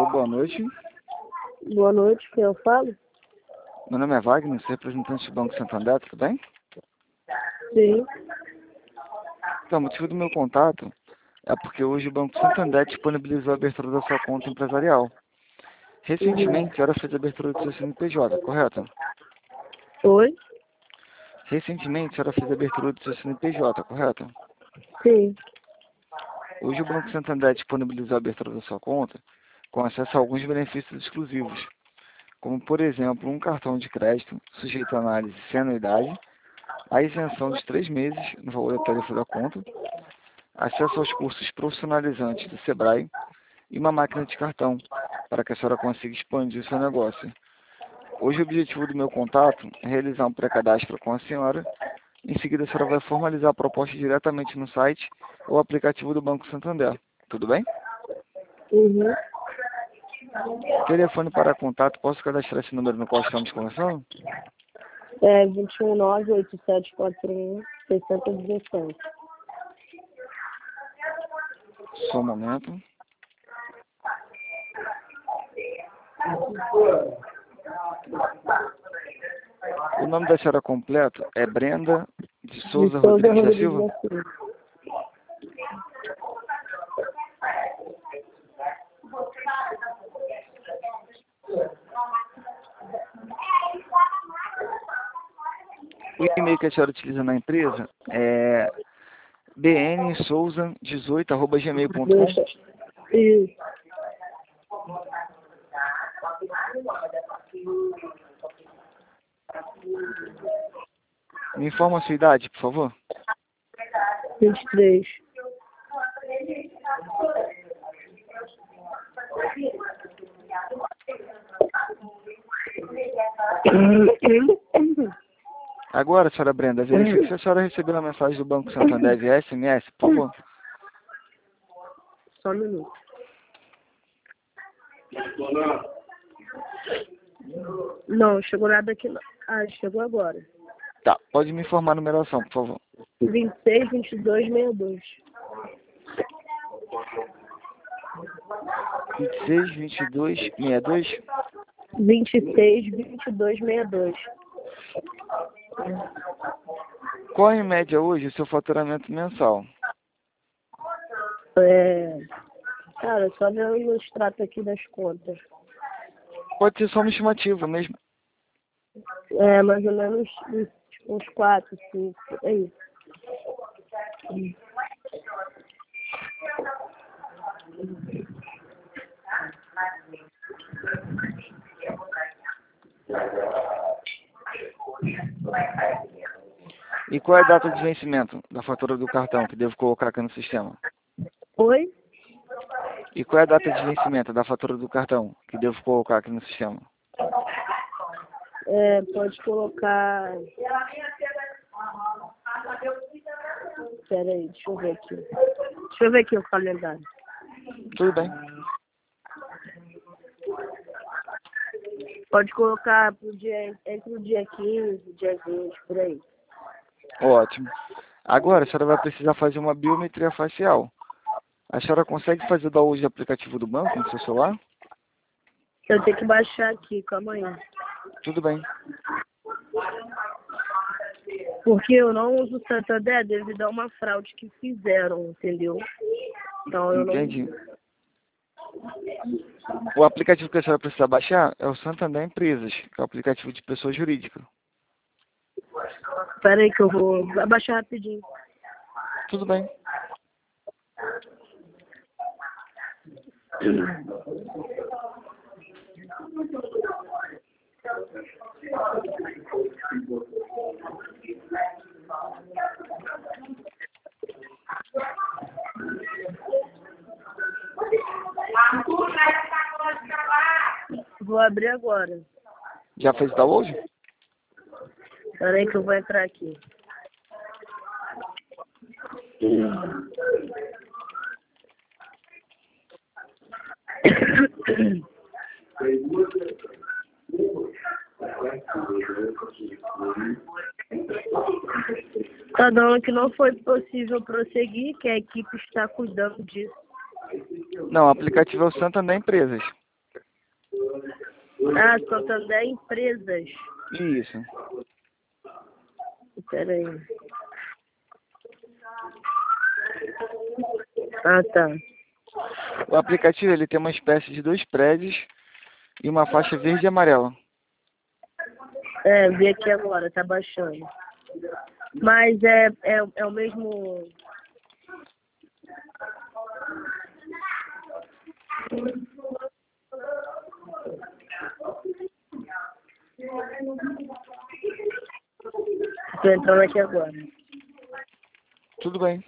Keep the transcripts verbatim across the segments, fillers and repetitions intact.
Alô, boa noite. Boa noite, quem eu falo? Meu nome é Wagner, sou representante do Banco Santander, tudo bem? Sim. Então, o motivo do meu contato é porque hoje o Banco Santander disponibilizou a abertura da sua conta empresarial. Recentemente, a senhora fez a abertura do seu C N P J, correto? Oi? Recentemente, a senhora fez a abertura do seu C N P J, correto? Sim. Hoje o Banco Santander disponibilizou a abertura da sua conta com acesso a alguns benefícios exclusivos, como, por exemplo, um cartão de crédito sujeito à análise sem anuidade, a isenção de três meses no valor da tarifa da conta, acesso aos cursos profissionalizantes do Sebrae e uma máquina de cartão, para que a senhora consiga expandir o seu negócio. Hoje o objetivo do meu contato é realizar um pré-cadastro com a senhora. Em seguida a senhora vai formalizar a proposta diretamente no site ou aplicativo do Banco Santander. Tudo bem? Uhum. Telefone para contato, posso cadastrar esse número no qual estamos conversando? É vinte e um, nove, oito sete quatro um, seis um sete. Só um momento. O nome da senhora completo é Brenda de Souza De Souza Rodrigues da Rodrigues Silva? da Silva. O e-mail que a senhora utiliza na empresa é b n souza dezoito arroba gmail ponto com. Deixa. Isso. Me informa a sua idade, por favor. vinte e três. Agora, senhora Brenda, verifique se a senhora recebeu a mensagem do Banco Santander via S M S, por favor. Só um minuto. Não, chegou nada aqui não. Ah, chegou agora. Tá, pode me informar a numeração, por favor. vinte e seis, vinte e dois, sessenta e dois. vinte e seis, vinte e dois, sessenta e dois. vinte e seis, vinte e dois, sessenta e dois. Qual em média hoje o seu faturamento mensal? É... Cara, só ver o extrato aqui das contas. Pode ser só uma estimativa mesmo. É, mais ou menos uns, uns quatro, cinco, é isso. E qual é a data de vencimento da fatura do cartão que devo colocar aqui no sistema? Oi? E qual é a data de vencimento da fatura do cartão que devo colocar aqui no sistema? É, pode colocar... Pera aí, deixa eu ver aqui. Deixa eu ver aqui o calendário. Tudo bem. Pode colocar pro dia, entre o dia quinze e o dia vinte, por aí. Ótimo. Agora a senhora vai precisar fazer uma biometria facial. A senhora consegue fazer o download do aplicativo do banco no seu celular? Eu tenho que baixar aqui, calma aí. Tudo bem. Porque eu não uso o Santander devido a uma fraude que fizeram, entendeu? Então eu Entendi. não... O aplicativo que a senhora precisa baixar é o Santander Empresas, que é o aplicativo de pessoa jurídica. Pera aí que eu vou abaixar rapidinho. Tudo bem. Vou abrir agora. Já fez o download? Pera aí que eu vou entrar aqui. Tá dando que não foi possível prosseguir, que a equipe está cuidando disso. Não, o aplicativo é o Santander Empresas. Ah, Santander Empresas. Isso. Espera aí. Ah, tá. O aplicativo ele tem uma espécie de dois prédios e uma faixa verde e amarela. É, vi aqui agora, tá baixando. Mas é, é, é o mesmo... Tô entrando aqui agora. Tudo bem.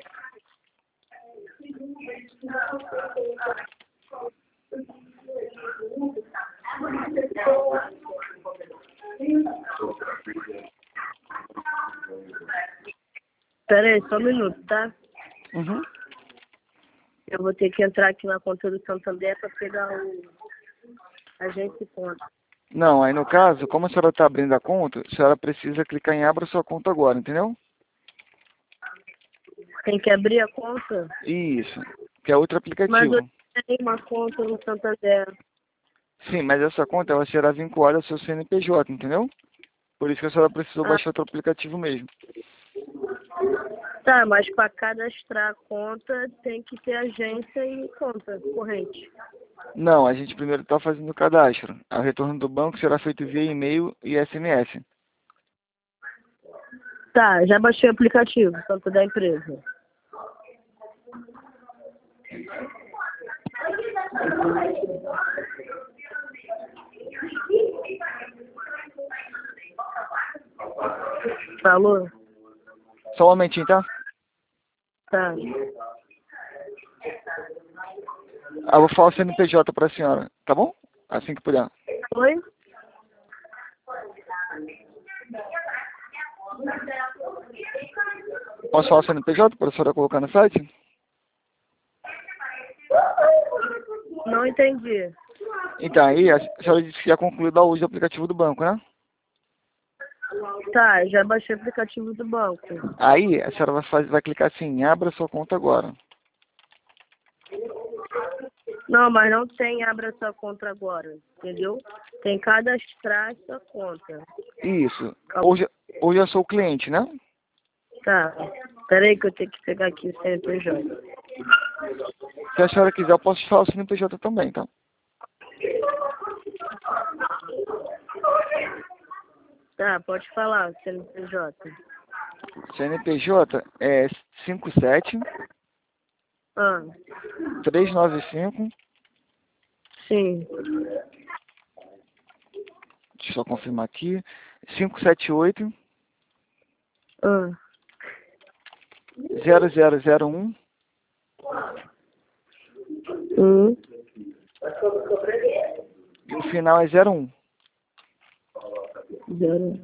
Espera aí, só um minuto, tá? Uhum. Eu vou ter que entrar aqui na conta do Santander para pegar o agente de conta. Não, aí no caso, como a senhora está abrindo a conta, a senhora precisa clicar em abra sua conta agora, entendeu? Tem que abrir a conta? Isso, que é outro Mas eu aplicativo. tenho uma conta no Santander. Sim, mas essa conta ela será vinculada ao seu C N P J, entendeu? Por isso que a senhora precisou Ah, baixar outro aplicativo mesmo. tá, mas para cadastrar a conta tem que ter agência e conta corrente. Não, a gente primeiro está fazendo o cadastro. O retorno do banco será feito via e-mail e S M S. Tá, já baixei o aplicativo, Santander Empresa. Falou? Só um momentinho, tá? Tá. Ah, vou falar o C N P J para a senhora, tá bom? Assim que puder. Oi? Posso falar o C N P J para a senhora colocar no site? Não entendi. Então, aí a senhora disse que já concluiu o uso do aplicativo do banco, né? Tá, já baixei o aplicativo do banco. Aí a senhora vai, fazer, vai clicar assim, abra sua conta agora. Não, mas não tem abra sua conta agora, entendeu? Tem cadastrar sua conta. Isso. Hoje, hoje eu sou o cliente, né? Tá. Peraí que eu tenho que pegar aqui o C N P J. Se a senhora quiser, eu posso te falar o C N P J também, tá? Tá, pode falar, C N P J. C N P J é cinco sete Ah, três nove cinco. sim. Deixa eu só confirmar aqui. cinco sete oito Ah, zero zero zero um. hum. E o final é zero um. Zero.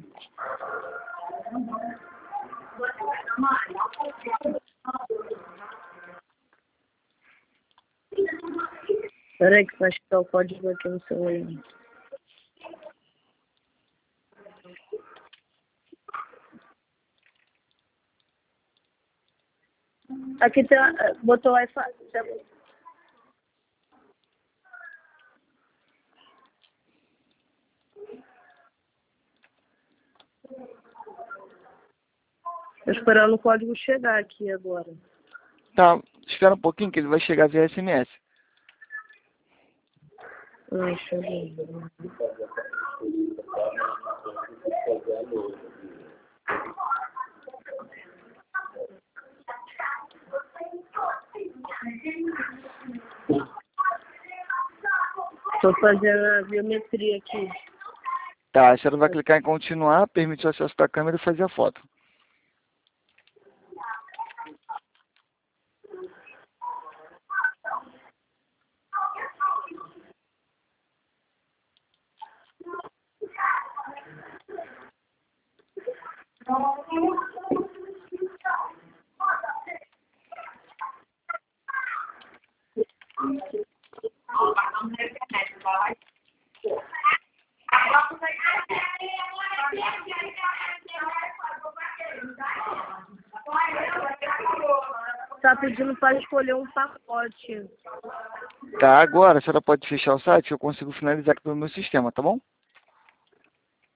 Peraí que vai estar o código aqui no celular. Aqui tem, a- botou o Wi-Fi. Tô esperando o código chegar aqui agora. Tá, espera um pouquinho que ele vai chegar via S M S. Ah, deixa eu ver. Tô fazendo a biometria aqui. Tá, a senhora vai clicar em continuar, permitir o acesso da câmera e fazer a foto. Tá pedindo para escolher um pacote. Tá, agora a senhora pode fechar o site, eu consigo finalizar aqui pelo meu sistema, tá bom?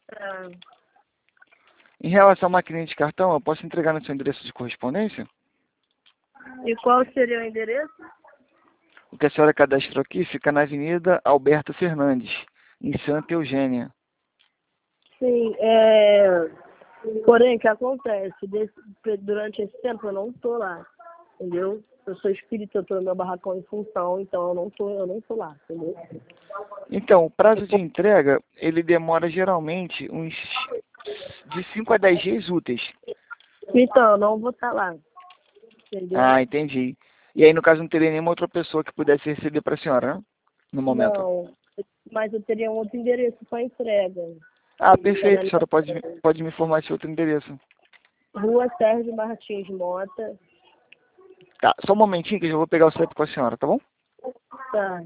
Tá. Em relação à maquininha de cartão, eu posso entregar no seu endereço de correspondência? E qual seria o endereço? O que a senhora cadastrou aqui fica na Avenida Alberto Fernandes, em Santa Eugênia. Sim, é... Porém, o que acontece? Desse... Durante esse tempo eu não tô lá, entendeu? Eu sou espírita, eu tô no meu barracão em função, então eu não tô, eu não tô lá, entendeu? Então, o prazo de entrega, ele demora geralmente uns de cinco a dez dias úteis. Então, eu não vou estar lá, entendeu? Ah, entendi. E aí, no caso, não teria nenhuma outra pessoa que pudesse receber para a senhora, né? No momento. Não, mas eu teria um outro endereço para entrega. Ah, Que é perfeito. A na senhora pode, pode me informar esse outro endereço. Rua Sérgio Martins Mota. Tá, só um momentinho que eu já vou pegar o C E P com a senhora, tá bom? Tá.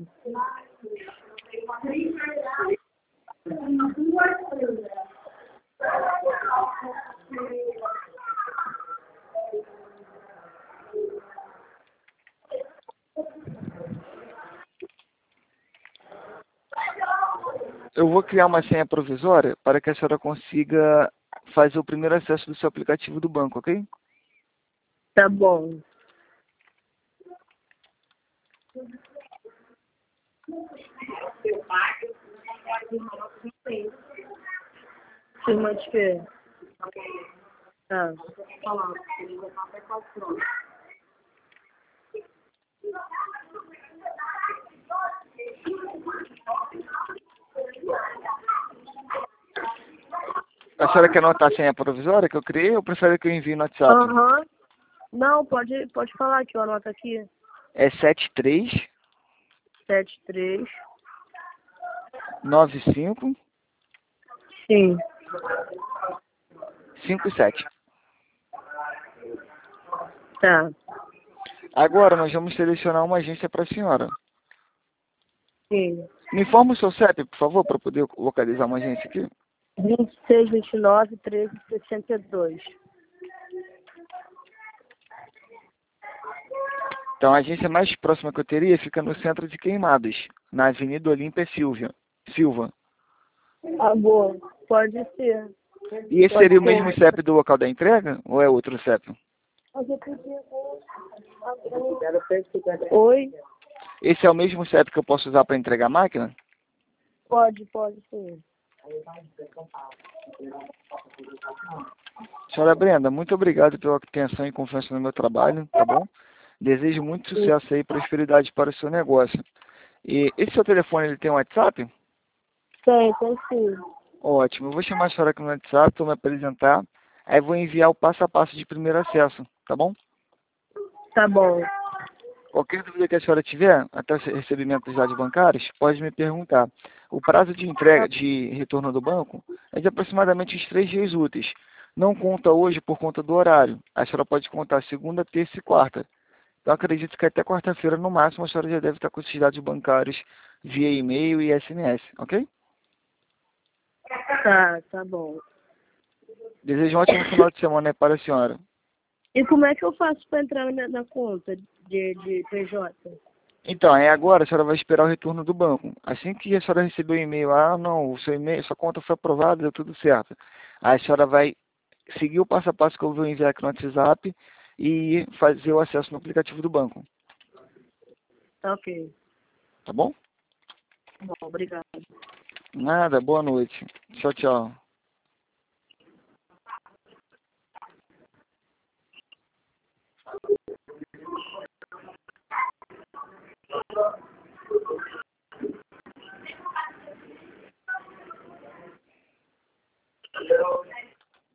Eu vou criar uma senha provisória para que a senhora consiga fazer o primeiro acesso do seu aplicativo do banco, ok? Tá bom. Firma de quê? Tá. A senhora quer anotar a senha provisória que eu criei ou prefere que eu envie no WhatsApp? Aham. Não, pode, pode falar que eu anoto aqui. É sete três Sete três. nove cinco Sim. cinco sete. Tá. Agora nós vamos selecionar uma agência para a senhora. Sim. Me informa o seu C E P, por favor, para poder localizar uma agência aqui. vinte e seis, vinte e nove, treze, sessenta e dois. Então a agência mais próxima que eu teria fica no centro de Queimados, na Avenida Olímpia Silva. Silva. Ah, boa. Pode ser. E esse Pode seria o ser. mesmo C E P do local da entrega ou é outro C E P? Oi? Esse é o mesmo C E P que eu posso usar para entregar a máquina? Pode, pode sim. Senhora Brenda, muito obrigado pela atenção e confiança no meu trabalho, tá bom? Desejo muito sucesso aí e prosperidade para o seu negócio. E esse seu telefone, ele tem um WhatsApp? Tem, tem sim. Ótimo, eu vou chamar a senhora aqui no WhatsApp, vou me apresentar, aí vou enviar o passo a passo de primeiro acesso, tá bom? Tá bom. Qualquer dúvida que a senhora tiver, até o recebimento dos dados bancários, pode me perguntar. O prazo de entrega, de retorno do banco, é de aproximadamente uns três dias úteis. Não conta hoje por conta do horário. A senhora pode contar segunda, terça e quarta. Então acredito que até quarta-feira, no máximo, a senhora já deve estar com esses dados bancários via e-mail e S M S, ok? Tá, tá bom. Desejo um ótimo final de semana aí para a senhora. E como é que eu faço para entrar na, minha- na conta de, de P J? Então, aí agora a senhora vai esperar o retorno do banco. Assim que a senhora receber o e-mail, ah, não, o seu e-mail, sua conta foi aprovada, deu tudo certo. Aí a senhora vai seguir o passo a passo que eu vou enviar aqui no WhatsApp e fazer o acesso no aplicativo do banco. Tá ok. Tá bom? Bom, obrigado. Nada, boa noite. Tchau, tchau.